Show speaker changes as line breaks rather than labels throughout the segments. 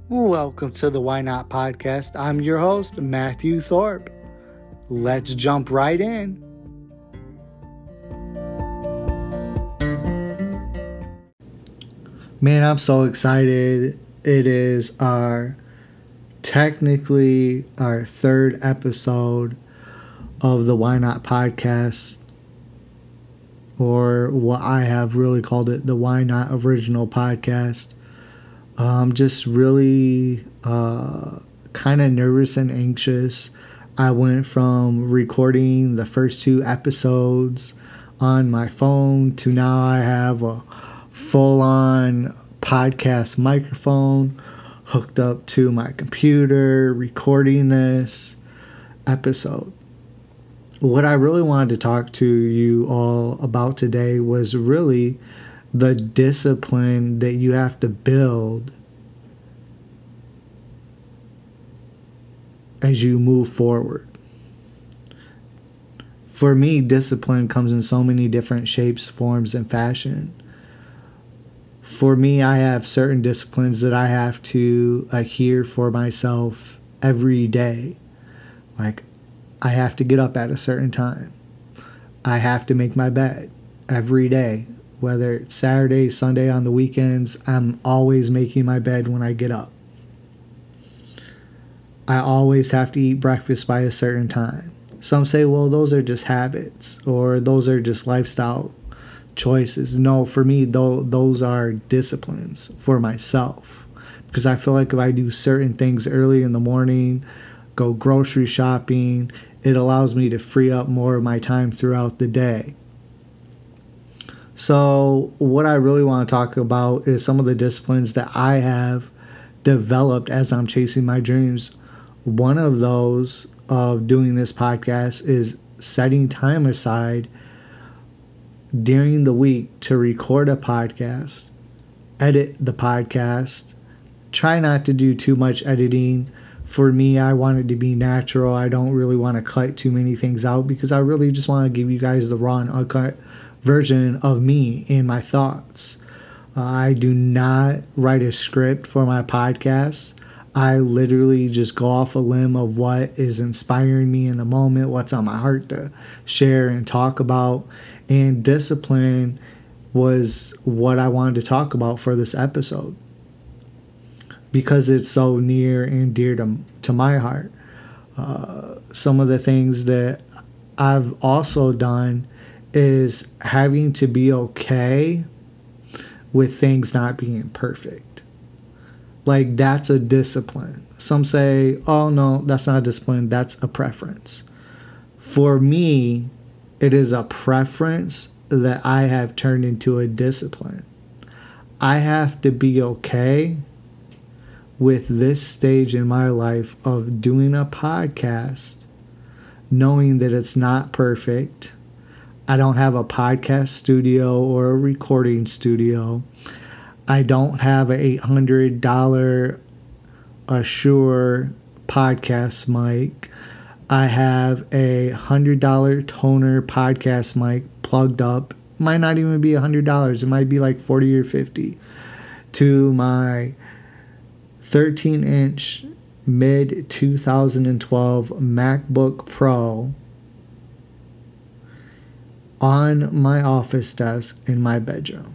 Welcome to the Why Not Podcast. I'm your host, Matthew Thorpe. Let's jump right in. Man, I'm so excited. It is technically our third episode of the Why Not Podcast, or what I have really called it, the Why Not Original Podcast. Just really kind of nervous and anxious. I went from recording the first two episodes on my phone to now I have a full-on podcast microphone hooked up to my computer, recording this episode. What I really wanted to talk to you all about today was really the discipline that you have to build as you move forward. For me, discipline comes in so many different shapes, forms, and fashion. For me, I have certain disciplines that I have to adhere for myself every day. Like, I have to get up at a certain time. I have to make my bed every day. Whether it's Saturday, Sunday, on the weekends, I'm always making my bed when I get up. I always have to eat breakfast by a certain time. Some say, well, those are just habits, or those are just lifestyle choices. No, for me, those are disciplines for myself. Because I feel like if I do certain things early in the morning, go grocery shopping, it allows me to free up more of my time throughout the day. So what I really want to talk about is some of the disciplines that I have developed as I'm chasing my dreams. One of those of doing this podcast is setting time aside during the week to record a podcast, edit the podcast. Try not to do too much editing. For me, I want it to be natural. I don't really want to cut too many things out because I really just want to give you guys the raw and uncut version of me and my thoughts. I do not write a script for my podcast. I literally just go off a limb of what is inspiring me in the moment, what's on my heart to share and talk about. And discipline was what I wanted to talk about for this episode because it's so near and dear to my heart. Some of the things that I've also done is having to be okay with things not being perfect. Like, that's a discipline. Some say, oh no, that's not a discipline, that's a preference. For me, it is a preference that I have turned into a discipline. I have to be okay with this stage in my life of doing a podcast, knowing that it's not perfect. I don't have a podcast studio or a recording studio. I don't have an $800 Shure podcast mic. I have a $100 Toner podcast mic plugged up. Might not even be $100. It might be like $40 or $50 to my 13-inch mid 2012 MacBook Pro on my office desk in my bedroom.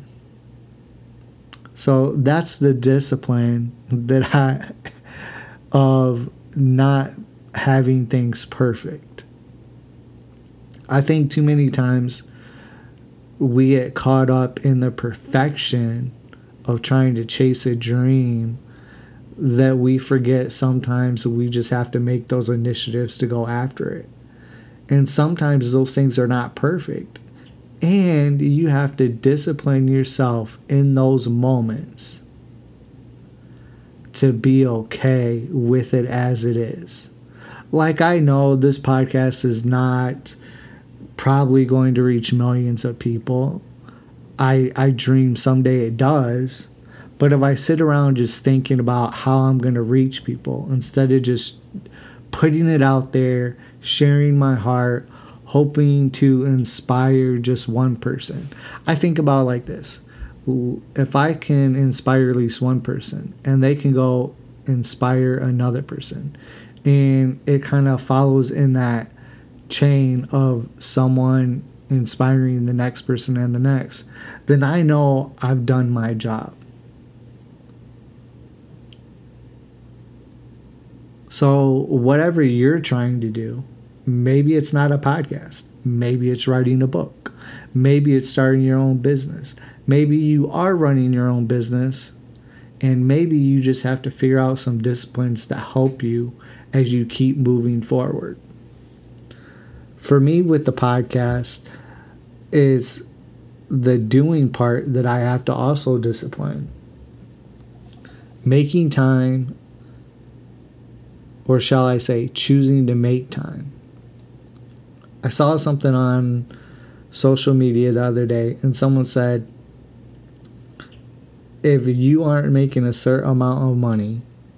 So that's the discipline that of not having things perfect. I think too many times we get caught up in the perfection of trying to chase a dream that we forget sometimes we just have to make those initiatives to go after it. And sometimes those things are not perfect. And you have to discipline yourself in those moments to be okay with it as it is. Like, I know this podcast is not probably going to reach millions of people. I dream someday it does. But if I sit around just thinking about how I'm going to reach people instead of just putting it out there, sharing my heart, hoping to inspire just one person. I think about it like this. If I can inspire at least one person and they can go inspire another person. And it kind of follows in that chain of someone inspiring the next person and the next. Then I know I've done my job. So whatever you're trying to do, maybe it's not a podcast. Maybe it's writing a book. Maybe it's starting your own business. Maybe you are running your own business, and maybe you just have to figure out some disciplines that help you as you keep moving forward. For me with the podcast, it's the doing part that I have to also discipline. Making time, or shall I say, choosing to make time. I saw something on social media the other day, and someone said, if you aren't making a certain amount of money,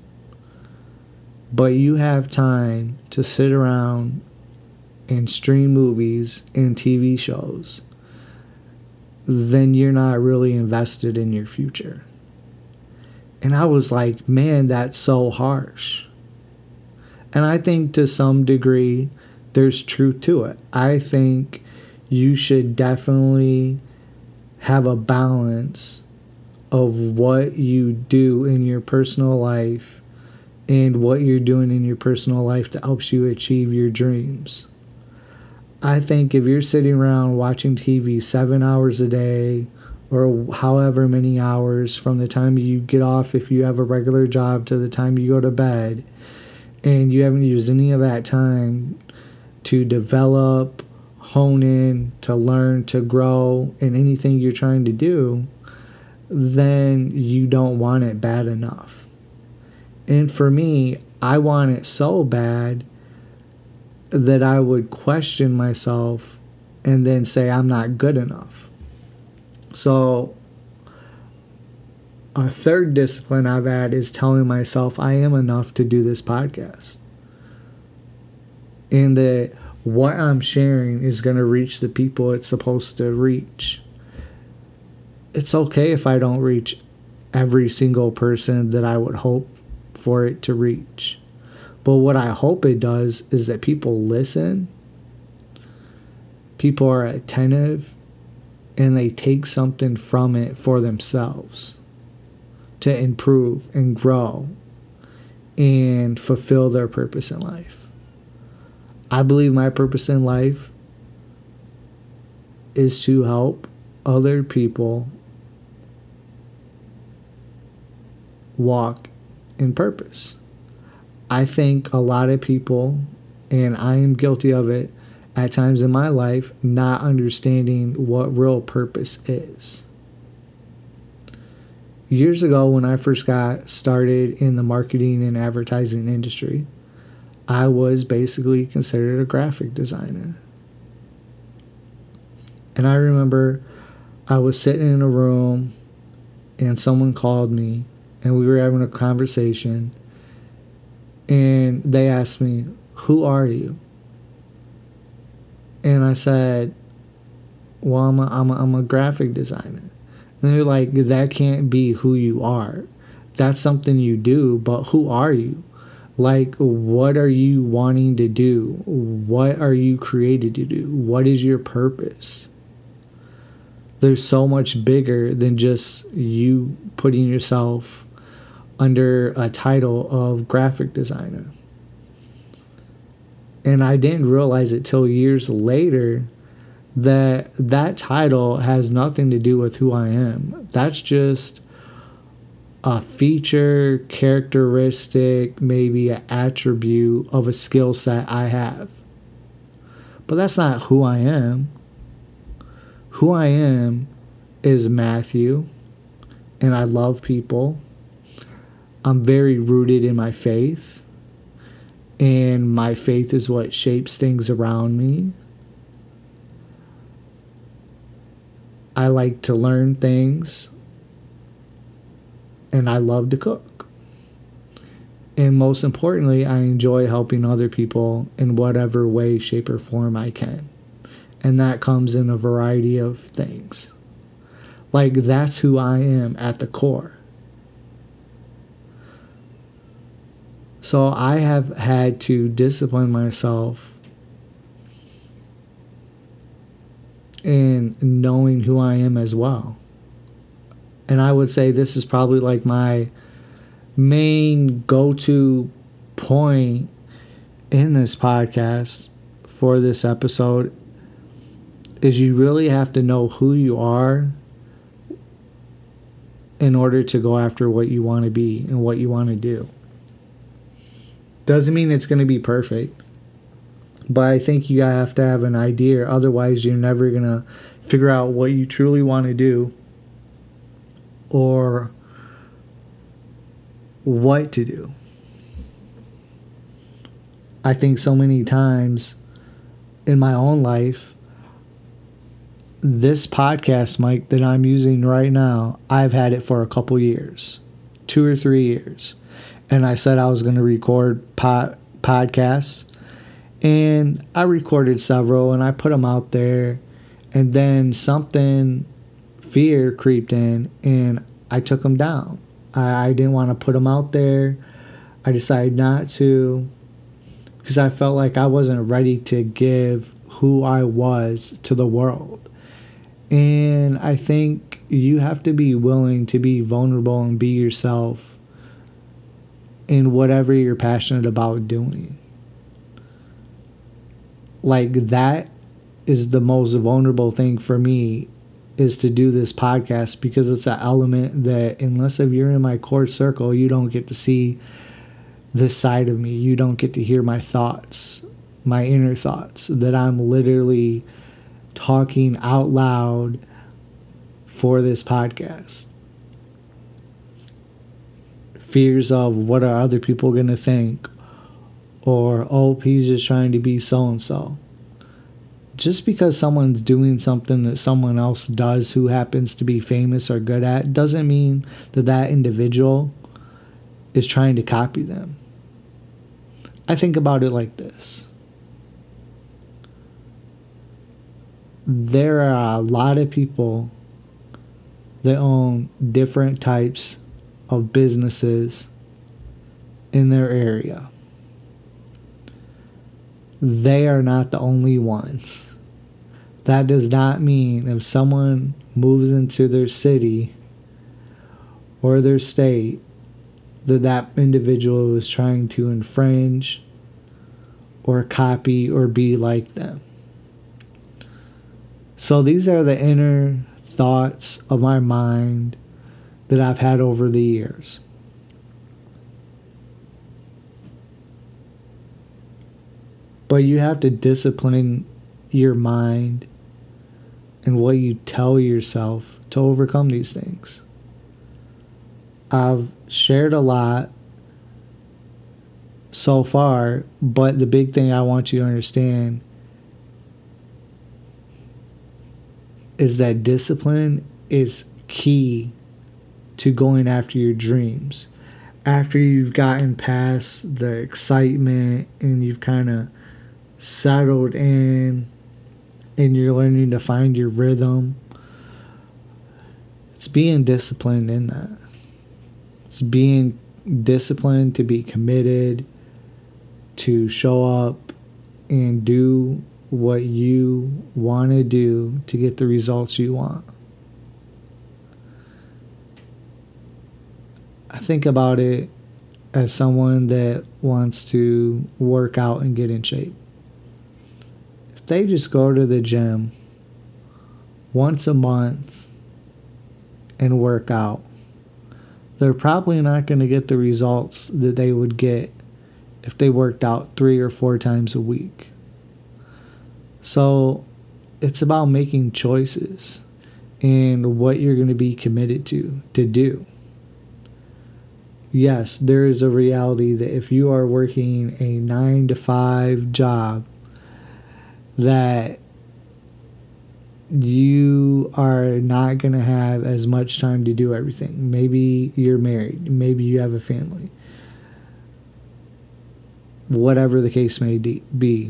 but you have time to sit around and stream movies and TV shows, then you're not really invested in your future. And I was like, man, that's so harsh. And I think to some degree, there's truth to it. I think you should definitely have a balance of what you do in your personal life and what you're doing in your personal life that helps you achieve your dreams. I think if you're sitting around watching TV 7 hours a day, or however many hours from the time you get off if you have a regular job to the time you go to bed, and you haven't used any of that time to develop, hone in, to learn, to grow in anything you're trying to do, then you don't want it bad enough. And for me, I want it so bad that I would question myself and then say I'm not good enough. So a third discipline I've had is telling myself I am enough to do this podcast. And that what I'm sharing is going to reach the people it's supposed to reach. It's okay if I don't reach every single person that I would hope for it to reach. But what I hope it does is that people listen, people are attentive, and they take something from it for themselves to improve and grow and fulfill their purpose in life. I believe my purpose in life is to help other people walk in purpose. I think a lot of people, and I am guilty of it at times in my life, not understanding what real purpose is. Years ago, when I first got started in the marketing and advertising industry, I was basically considered a graphic designer. And I remember I was sitting in a room and someone called me and we were having a conversation, and they asked me, "Who are you?" And I said, "Well, I'm a graphic designer." And they're like, "That can't be who you are. That's something you do, but who are you? Like, what are you wanting to do? What are you created to do? What is your purpose?" There's so much bigger than just you putting yourself under a title of graphic designer. And I didn't realize it till years later that that title has nothing to do with who I am. That's just a feature, characteristic, maybe an attribute of a skill set I have. But that's not who I am. Who I am is Matthew, and I love people. I'm very rooted in my faith, and my faith is what shapes things around me. I like to learn things, and I love to cook. And most importantly, I enjoy helping other people in whatever way, shape, or form I can. And that comes in a variety of things. Like, that's who I am at the core. So I have had to discipline myself in knowing who I am as well. And I would say this is probably like my main go-to point in this podcast for this episode is you really have to know who you are in order to go after what you want to be and what you want to do. Doesn't mean it's going to be perfect, but I think you have to have an idea. Otherwise, you're never going to figure out what you truly want to do or what to do. I think so many times in my own life, this podcast mic that I'm using right now, I've had it for a couple years, 2 or 3 years. And I said I was going to record podcasts. And I recorded several and I put them out there. And then fear creeped in and I took them down. I didn't want to put them out there. I decided not to because I felt like I wasn't ready to give who I was to the world. And I think you have to be willing to be vulnerable and be yourself in whatever you're passionate about doing. Like, that is the most vulnerable thing for me, is to do this podcast, because it's an element that, unless if you're in my core circle, you don't get to see this side of me. You don't get to hear my thoughts, my inner thoughts, that I'm literally talking out loud for this podcast. Fears of what are other people going to think, or, oh, he's just trying to be so-and-so. Just because someone's doing something that someone else does who happens to be famous or good at doesn't mean that that individual is trying to copy them. I think about it like this. There are a lot of people that own different types of businesses in their area. They are not the only ones. That does not mean if someone moves into their city or their state that that individual is trying to infringe or copy or be like them. So these are the inner thoughts of my mind that I've had over the years. But you have to discipline your mind and what you tell yourself to overcome these things. I've shared a lot so far, but the big thing I want you to understand is that discipline is key to going after your dreams. After you've gotten past the excitement and you've kind of settled in and you're learning to find your rhythm, it's being disciplined in that. It's being disciplined to be committed, to show up and do what you want to do to get the results you want. I think about it as someone that wants to work out and get in shape. If they just go to the gym once a month and work out, they're probably not going to get the results that they would get if they worked out 3 or 4 times a week. So it's about making choices and what you're going to be committed to do. Yes, there is a reality that if you are working a 9-to-5 job, that you are not going to have as much time to do everything. Maybe you're married. Maybe you have a family. Whatever the case may be.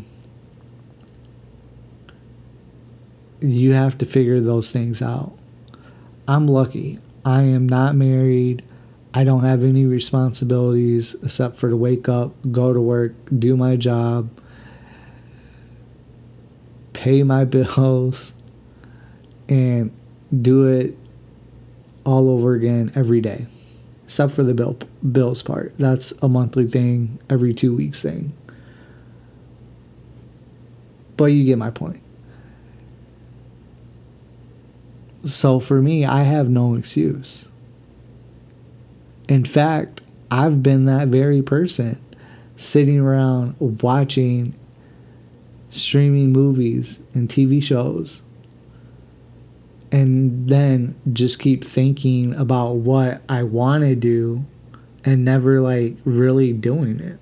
You have to figure those things out. I'm lucky. I am not married. I don't have any responsibilities except for to wake up, go to work, do my job, pay my bills, and do it all over again every day. Except for the bills part. That's a monthly thing, every 2 weeks thing. But you get my point. So for me, I have no excuse. In fact, I've been that very person, sitting around watching streaming movies and TV shows, and then just keep thinking about what I want to do and never like really doing it.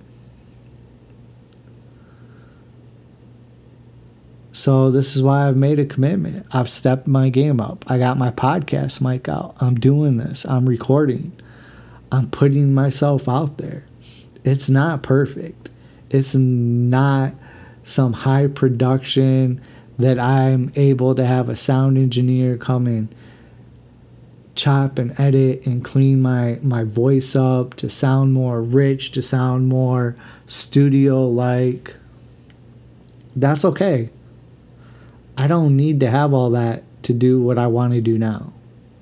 So this is why I've made a commitment. I've stepped my game up. I got my podcast mic out. I'm doing this. I'm recording. I'm putting myself out there. It's not perfect. It's not some high production that I'm able to have a sound engineer come and chop and edit and clean my voice up to sound more rich, to sound more studio-like. That's okay. I don't need to have all that to do what I want to do now.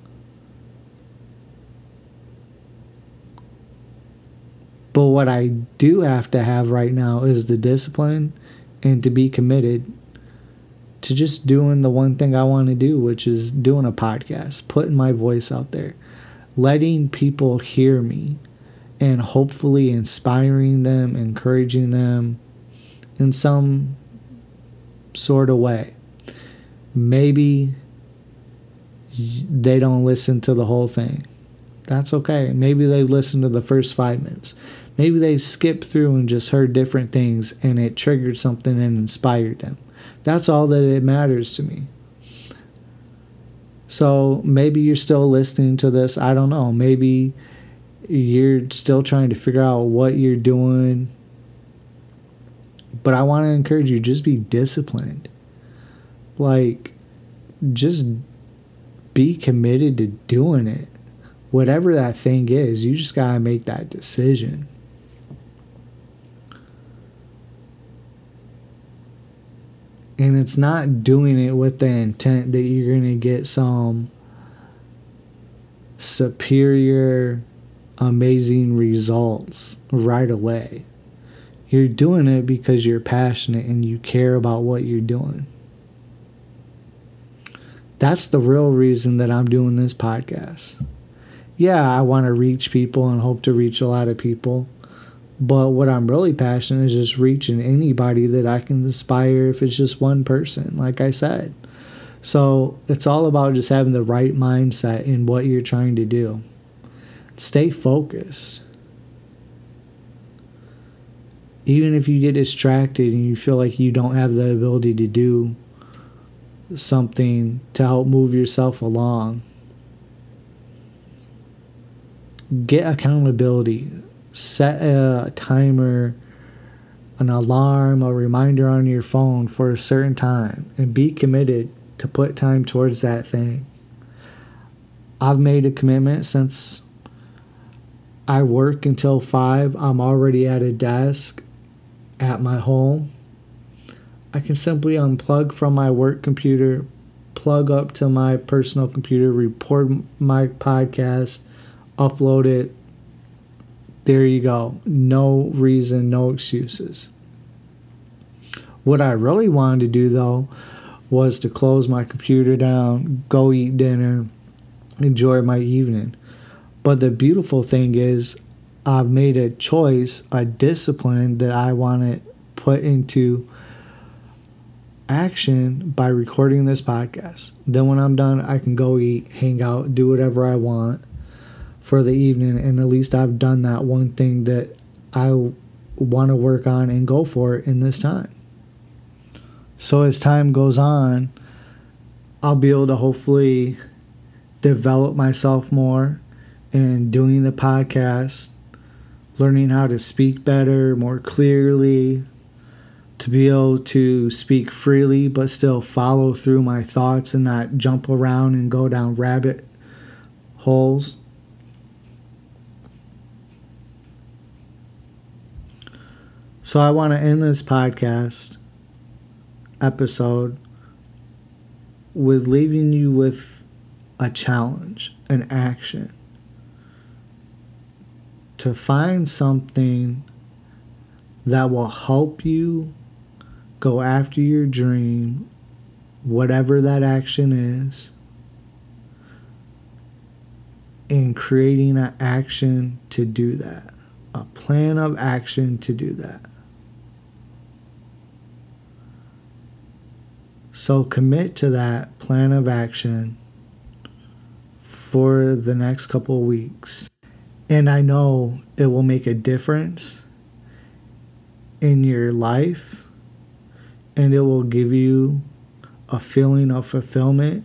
But what I do have to have right now is the discipline and to be committed to just doing the one thing I want to do, which is doing a podcast, putting my voice out there, letting people hear me, and hopefully inspiring them, encouraging them in some sort of way. Maybe they don't listen to the whole thing. That's okay. Maybe they listen to the first 5 minutes. Maybe they skipped through and just heard different things and it triggered something and inspired them. That's all that it matters to me. So maybe you're still listening to this. I don't know. Maybe you're still trying to figure out what you're doing. But I want to encourage you, just be disciplined. Like, just be committed to doing it. Whatever that thing is, you just got to make that decision. And it's not doing it with the intent that you're going to get some superior, amazing results right away. You're doing it because you're passionate and you care about what you're doing. That's the real reason that I'm doing this podcast. Yeah, I want to reach people and hope to reach a lot of people. But what I'm really passionate is just reaching anybody that I can inspire, if it's just one person, like I said. So it's all about just having the right mindset in what you're trying to do. Stay focused. Even if you get distracted and you feel like you don't have the ability to do something to help move yourself along, get accountability. Set a timer, an alarm, a reminder on your phone for a certain time, and be committed to put time towards that thing. I've made a commitment since I work until 5. I'm already at a desk at my home. I can simply unplug from my work computer, plug up to my personal computer, record my podcast, upload it. There you go. No reason, no excuses. What I really wanted to do, though, was to close my computer down, go eat dinner, enjoy my evening. But the beautiful thing is, I've made a choice, a discipline that I want to put into action by recording this podcast. Then when I'm done, I can go eat, hang out, do whatever I want for the evening, and at least I've done that one thing that I want to work on and go for it in this time. So as time goes on, I'll be able to hopefully develop myself more in doing the podcast, learning how to speak better, more clearly, to be able to speak freely but still follow through my thoughts and not jump around and go down rabbit holes. So I want to end this podcast episode with leaving you with a challenge, an action, to find something that will help you go after your dream, whatever that action is, and creating an action to do that, a plan of action to do that. So commit to that plan of action for the next couple of weeks. And I know it will make a difference in your life, and it will give you a feeling of fulfillment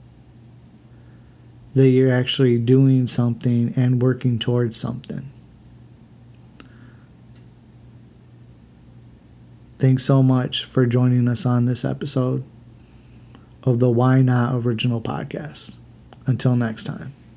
that you're actually doing something and working towards something. Thanks so much for joining us on this episode of the Why Not Original Podcast. Until next time.